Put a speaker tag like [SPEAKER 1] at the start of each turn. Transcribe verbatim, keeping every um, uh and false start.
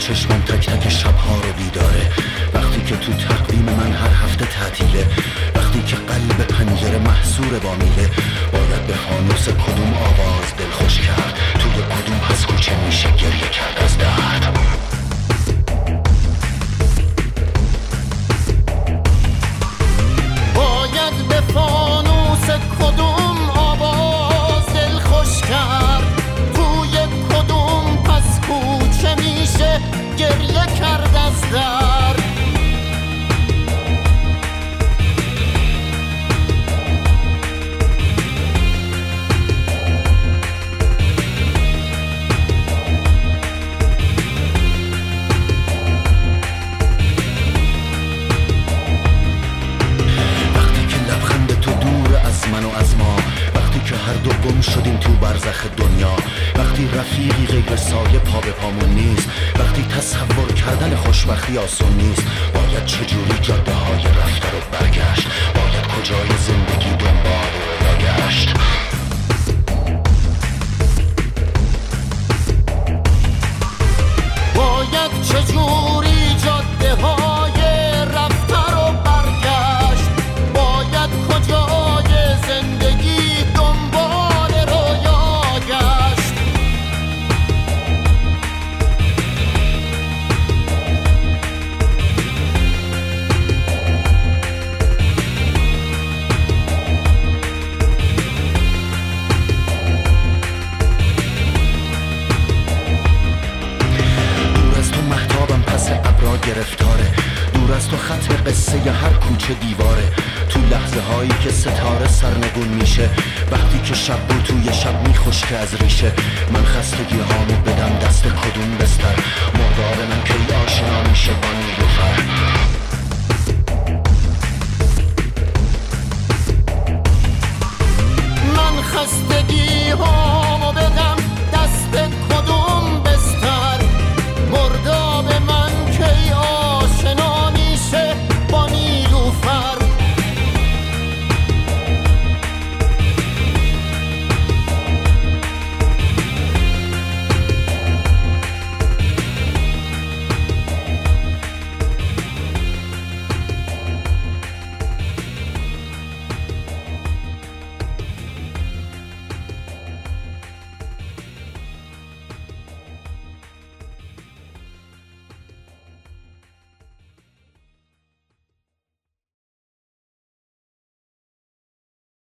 [SPEAKER 1] چشمم تک تک شبها رو بیداره، وقتی که تو تقویم من هر هفته تعطیله، وقتی که قلب پنجره محصور با میله. باید به فانوس کدوم آواز دل خوش کرد، توی کدوم از کوچه میشه گریه کرد از درد.
[SPEAKER 2] باید به فانوس کدوم آواز دل خوش کرد، توی کدوم پس کوچه میشه گریه کرد از درد.
[SPEAKER 1] من و از ما، وقتی که هر دو گم شدیم تو برزخ دنیا، وقتی رفیقی غیر سایه پا به پامون نیست، وقتی تصور کردن خوشبختی آسون نیست. باید چجوری جاده های رفته رو برگشت، باید کجای زندگی دنبال رو گشت.
[SPEAKER 2] باید چجوری جاده های رفته رو برگشت، باید کجای زندگی دنبال رویا گشت.
[SPEAKER 1] دور از تو مهتابم پس ابرا گرفتاره، دور از تو خط قصه ی هر کوچه دیواره. تو لحظه هایی که ستاره سرنگون میشه، وقتی که شب رو توی شب میخشکه از ریشه. من خستگی هامو بدم دست